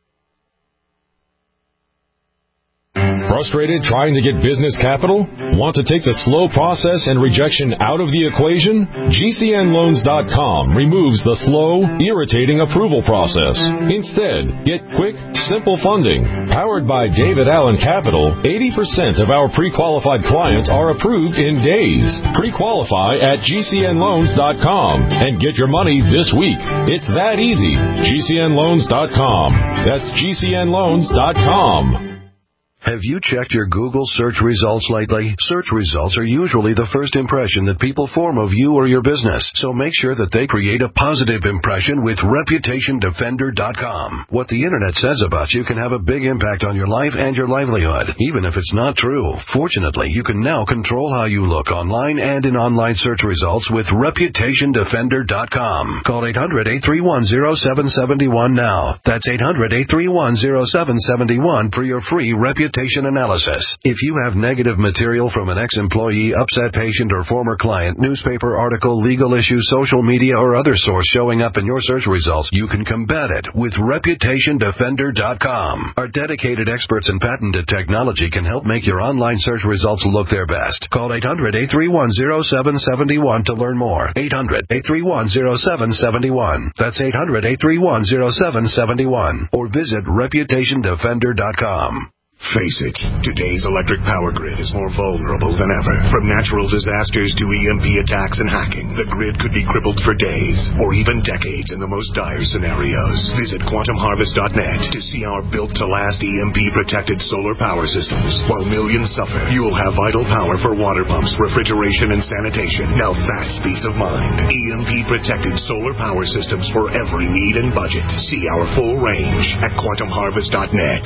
Frustrated trying to get business capital? Want to take the slow process and rejection out of the equation? G C N loans dot com removes the slow, irritating approval process. Instead, get quick, simple funding. Powered by David Allen Capital, eighty percent of our pre-qualified clients are approved in days. Pre-qualify at G C N loans dot com and get your money this week. It's that easy. G C N loans dot com. That's G C N loans dot com. Have you checked your Google search results lately? Search results are usually the first impression that people form of you or your business, so make sure that they create a positive impression with reputation defender dot com. What the internet says about you can have a big impact on your life and your livelihood, even if it's not true. Fortunately, you can now control how you look online and in online search results with reputation defender dot com. Call eight hundred, eight three one, zero seven seven one now. That's eight hundred, eight three one, zero seven seven one for your free reputation analysis. If you have negative material from an ex-employee, upset patient, or former client, newspaper article, legal issue, social media, or other source showing up in your search results, you can combat it with reputation defender dot com. Our dedicated experts in patented technology can help make your online search results look their best. Call eight hundred, eight three one, zero seven seven one to learn more. eight hundred, eight three one, zero seven seven one. That's eight hundred, eight three one, zero seven seven one. Or visit reputation defender dot com. Face it, today's electric power grid is more vulnerable than ever. From natural disasters to E M P attacks and hacking, the grid could be crippled for days or even decades in the most dire scenarios. Visit quantum harvest dot net to see our built-to-last E M P-protected solar power systems. While millions suffer, you will have vital power for water pumps, refrigeration, and sanitation. Now that's peace of mind. E M P-protected solar power systems for every need and budget. See our full range at quantum harvest dot net.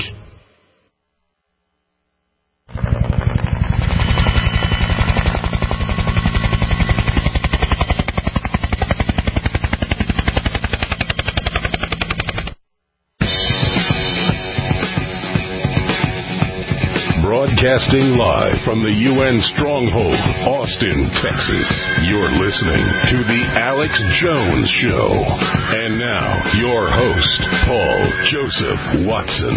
Broadcasting live from the U N Stronghold, Austin, Texas. You're listening to The Alex Jones Show. And now, your host, Paul Joseph Watson.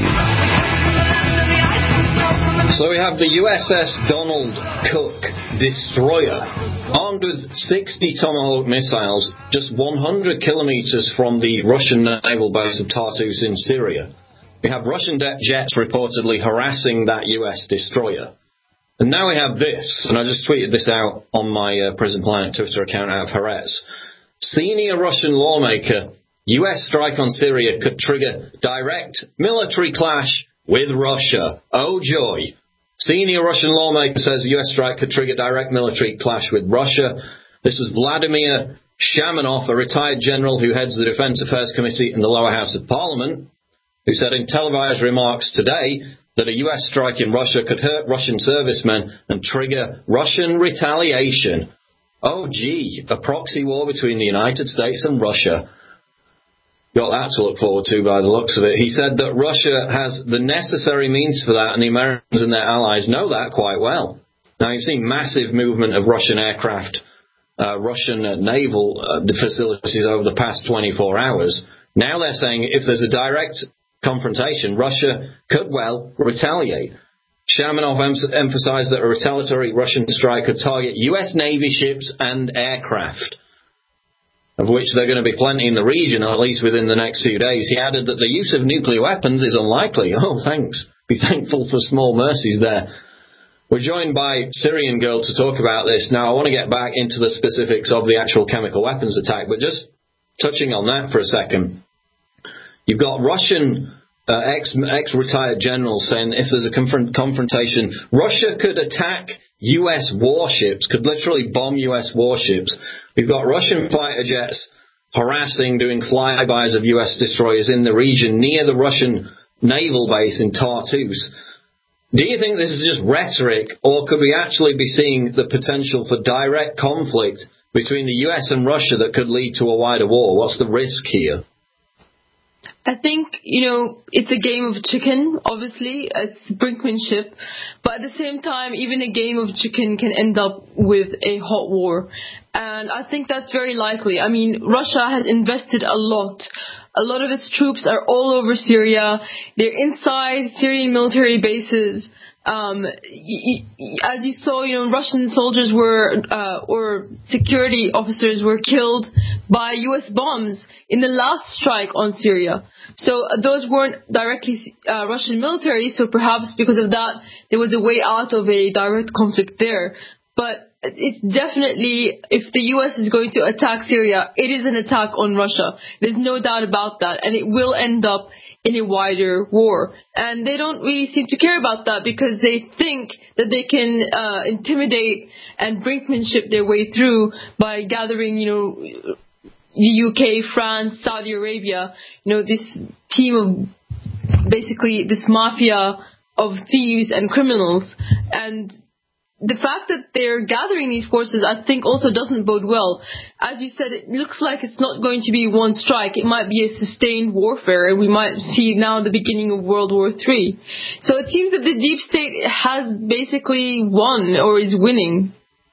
So we have the U S S Donald Cook destroyer, armed with sixty Tomahawk missiles, just one hundred kilometers from the Russian naval base of Tartus in Syria. We have Russian jets reportedly harassing that U S destroyer. And now we have this, and I just tweeted this out on my uh, Prison Planet Twitter account out of Jerez. Senior Russian lawmaker, U S strike on Syria could trigger direct military clash with Russia. Oh joy. Senior Russian lawmaker says U S strike could trigger direct military clash with Russia. This is Vladimir Shamanov, a retired general who heads the Defense Affairs Committee in the lower house of Parliament, who said in televised remarks today that a U S strike in Russia could hurt Russian servicemen and trigger Russian retaliation. Oh, gee, a proxy war between the United States and Russia. Got that to look forward to by the looks of it. He said that Russia has the necessary means for that, and the Americans and their allies know that quite well. Now, you've seen massive movement of Russian aircraft, uh, Russian uh, naval uh, facilities over the past twenty-four hours. Now they're saying if there's a direct confrontation, Russia could well retaliate. Shamanov em- emphasized that a retaliatory Russian strike could target U S Navy ships and aircraft, of which there are going to be plenty in the region, or at least within the next few days. He added that the use of nuclear weapons is unlikely. Oh, thanks. Be thankful for small mercies there. We're joined by Syrian Girl to talk about this. Now, I want to get back into the specifics of the actual chemical weapons attack, but just touching on that for a second. You've got Russian uh, ex, ex-retired generals saying if there's a confront, confrontation, Russia could attack U S warships, could literally bomb U S warships. We've got Russian fighter jets harassing, doing flybys of U S destroyers in the region near the Russian naval base in Tartus. Do you think this is just rhetoric, or could we actually be seeing the potential for direct conflict between the U S and Russia that could lead to a wider war? What's the risk here? I think, you know, it's a game of chicken, obviously. It's brinkmanship. But at the same time, even a game of chicken can end up with a hot war. And I think that's very likely. I mean, Russia has invested a lot. A lot of its troops are all over Syria. They're inside Syrian military bases. Um, y- y- as you saw, you know, Russian soldiers were, uh, or security officers were killed by U S bombs in the last strike on Syria. So uh, those weren't directly uh, Russian military, so perhaps because of that, there was a way out of a direct conflict there. But it's definitely, if the U S is going to attack Syria, it is an attack on Russia. There's no doubt about that, and it will end up in a wider war. And they don't really seem to care about that because they think that they can uh, intimidate and brinkmanship their way through by gathering, you know, the U K, France, Saudi Arabia, you know, this team of basically this mafia of thieves and criminals. And the fact that they're gathering these forces, I think, also doesn't bode well. As you said, it looks like it's not going to be one strike. It might be a sustained warfare, and we might see now the beginning of World War Three. So it seems that the deep state has basically won, or is winning.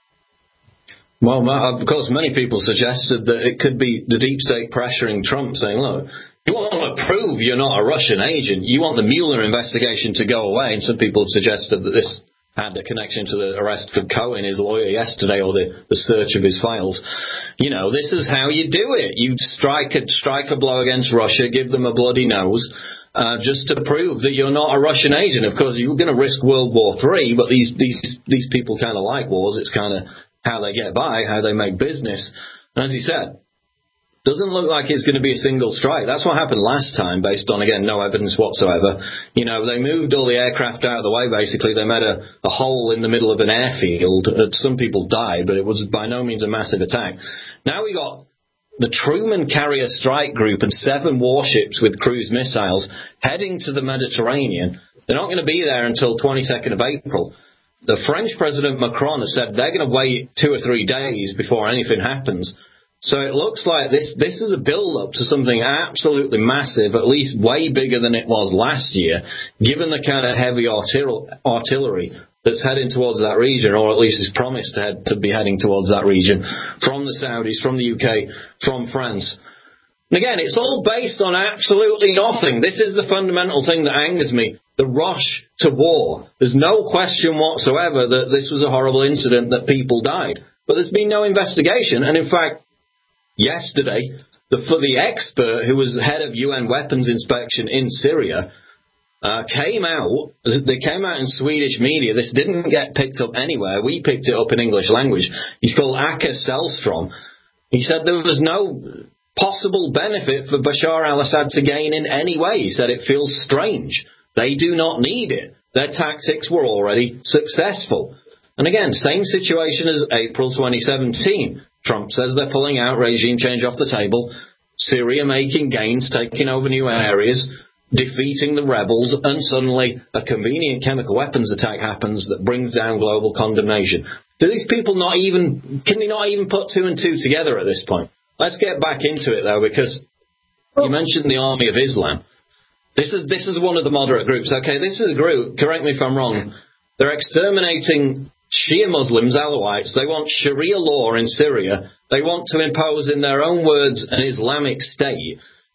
Well, of course, many people suggested that it could be the deep state pressuring Trump, saying, look, you want to prove you're not a Russian agent. You want the Mueller investigation to go away. And some people have suggested that this had a connection to the arrest of Cohen, his lawyer, yesterday, or the, the search of his files. You know, this is how you do it. You strike a, strike a blow against Russia, give them a bloody nose, uh, just to prove that you're not a Russian agent. Of course, you're going to risk World War Three, but these, these, these people kind of like wars. It's kind of how they get by, how they make business. And as he said, doesn't look like it's going to be a single strike. That's what happened last time, based on, again, no evidence whatsoever. You know, they moved all the aircraft out of the way, basically. They made a, a hole in the middle of an airfield. Some people died, but it was by no means a massive attack. Now we got the Truman Carrier Strike Group and seven warships with cruise missiles heading to the Mediterranean. They're not going to be there until twenty-second of April. The French President Macron has said they're going to wait two or three days before anything happens. So it looks like this this is a build-up to something absolutely massive, at least way bigger than it was last year, given the kind of heavy artil- artillery that's heading towards that region, or at least is promised to, head, to be heading towards that region, from the Saudis, from the U K, from France. And again, it's all based on absolutely nothing. This is the fundamental thing that angers me. The rush to war. There's no question whatsoever that this was a horrible incident, that people died. But there's been no investigation. And in fact, yesterday, the, for the expert who was head of U N weapons inspection in Syria uh, came out, they came out in Swedish media. This didn't get picked up anywhere. We picked it up in English language. He's called Aka Selstrom. He said there was no possible benefit for Bashar al-Assad to gain in any way. He said it feels strange. They do not need it. Their tactics were already successful. And again, same situation as April twenty seventeen. Trump says they're pulling out, regime change off the table, Syria making gains, taking over new areas, defeating the rebels, and suddenly a convenient chemical weapons attack happens that brings down global condemnation. Do these people not even, can they not even put two and two together at this point? Let's get back into it, though, because you mentioned the Army of Islam. This is this is one of the moderate groups. Okay, this is a group, correct me if I'm wrong, they're exterminating Shia Muslims, Alawites. They want Sharia law in Syria. They want to impose, in their own words, an Islamic state.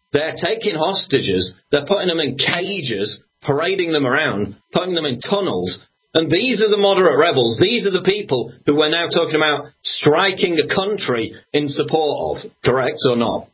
They're taking hostages, they're putting them in cages, parading them around, putting them in tunnels. And these are the moderate rebels. These are the people who we're now talking about striking a country in support of. Correct or not?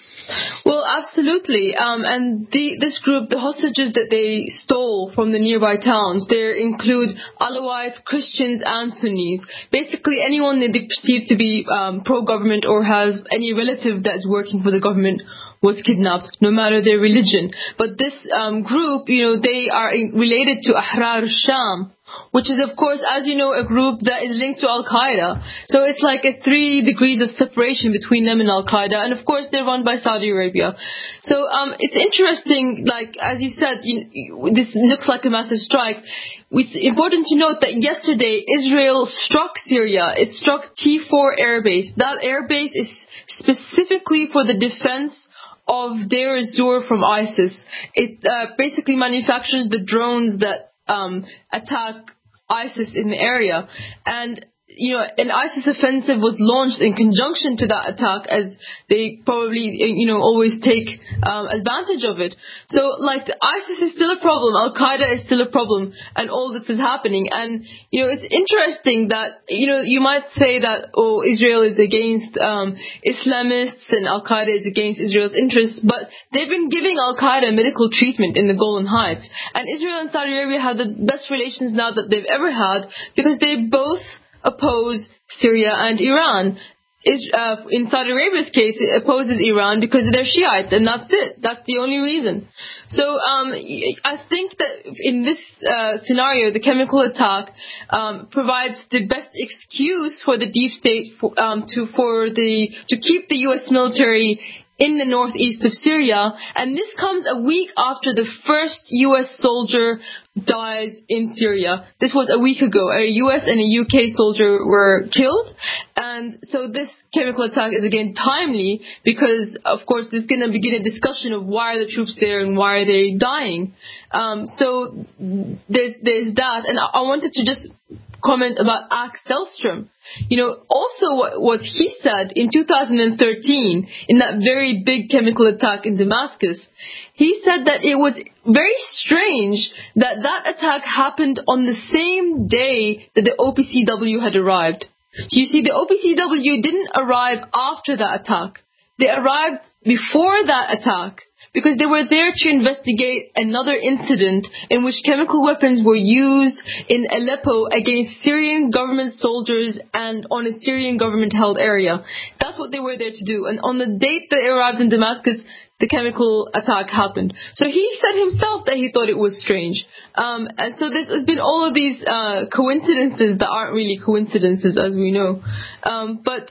Well, absolutely. Um, and the, this group, the hostages that they stole from the nearby towns, they include Alawites, Christians, and Sunnis. Basically, anyone that they perceive to be um, pro-government or has any relative that's working for the government was kidnapped, no matter their religion. But this um, group, you know, they are related to Ahrar al-Sham, which is, of course, as you know, a group that is linked to Al-Qaeda. So it's like a three degrees of separation between them and Al-Qaeda. And, of course, they're run by Saudi Arabia. So um, it's interesting, like, as you said, you, this looks like a massive strike. It's important to note that yesterday, Israel struck Syria. It struck T four air base. That air base is specifically for the defense of Deir ez-Zor from ISIS. It uh, basically manufactures the drones that um, attack ISIS in the area. And, you know, an ISIS offensive was launched in conjunction to that attack, as they probably, you know, always take um, advantage of it. So, like, ISIS is still a problem, Al-Qaeda is still a problem, and all this is happening. And, you know, it's interesting that, you know, you might say that, oh, Israel is against um, Islamists and Al-Qaeda is against Israel's interests, but they've been giving Al-Qaeda medical treatment in the Golan Heights. And Israel and Saudi Arabia have the best relations now that they've ever had, because they both oppose Syria and Iran. Is, uh, in Saudi Arabia's case, it opposes Iran because they're Shiites, and that's it. That's the only reason. So um, I think that in this uh, scenario, the chemical attack um, provides the best excuse for the deep state for, um, to for the to keep the U S military in the northeast of Syria, and this comes a week after the first U S soldier dies in Syria. This was a week ago. A U S and a U K soldier were killed, and so this chemical attack is again timely because, of course, there's going to begin a discussion of why are the troops there and why are they dying. Um, so there's, there's that, and I, I wanted to just comment about Axe Selstrom. You know, also what, what he said in two thousand thirteen, in that very big chemical attack in Damascus, he said that it was very strange that that attack happened on the same day that the O P C W had arrived. So you see, the O P C W didn't arrive after that attack. They arrived before that attack, because they were there to investigate another incident in which chemical weapons were used in Aleppo against Syrian government soldiers and on a Syrian government-held area. That's what they were there to do. And on the date they arrived in Damascus, the chemical attack happened. So he said himself that he thought it was strange. Um, and so there's been all of these uh, coincidences that aren't really coincidences, as we know. Um, but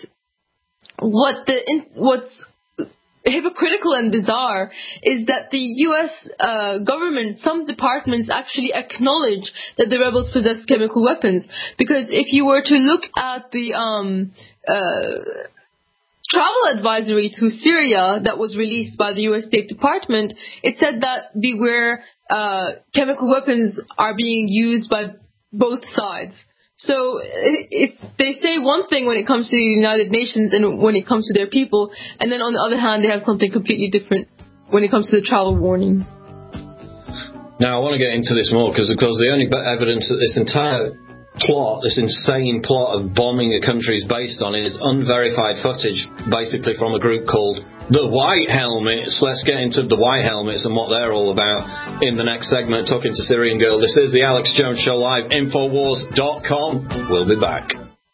what the in, what's hypocritical and bizarre is that the U S uh, government, some departments actually acknowledge that the rebels possess chemical weapons. Because if you were to look at the um, uh, travel advisory to Syria that was released by the U S State Department, it said that beware, uh, chemical weapons are being used by both sides. So it, it's, they say one thing when it comes to the United Nations and when it comes to their people, and then on the other hand, they have something completely different when it comes to the travel warning. Now, I want to get into this more because, of course, the only evidence that this entire plot, this insane plot of bombing a country is based on is unverified footage, basically from a group called the White Helmets. Let's get into the White Helmets and what they're all about in the next segment, talking to Syrian Girl. This is the Alex Jones Show live, Infowars dot com. We'll be back.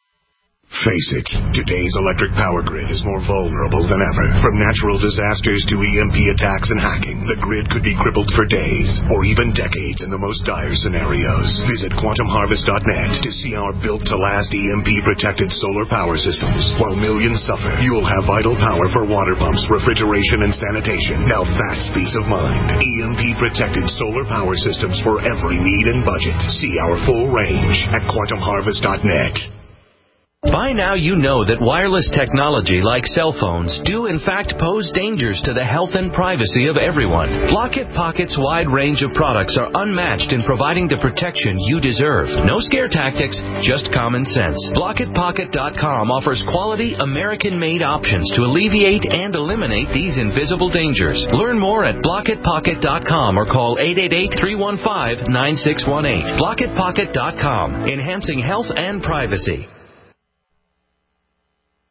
Face it, today's electric power grid is more vulnerable than ever. From natural disasters to E M P attacks and hacking, the grid could be crippled for days or even decades in the most dire scenarios. Visit quantum harvest dot net to see our built-to-last E M P-protected solar power systems. While millions suffer, you'll have vital power for water pumps, refrigeration, and sanitation. Now that's peace of mind. E M P-protected solar power systems for every need and budget. See our full range at quantum harvest dot net. By now you know that wireless technology like cell phones do in fact pose dangers to the health and privacy of everyone. Blockit Pocket's wide range of products are unmatched in providing the protection you deserve. No scare tactics, just common sense. Blockit Pocket dot com offers quality American-made options to alleviate and eliminate these invisible dangers. Learn more at Blockit Pocket dot com or call eight eight eight, three one five, nine six one eight. Blockit Pocket dot com, enhancing health and privacy.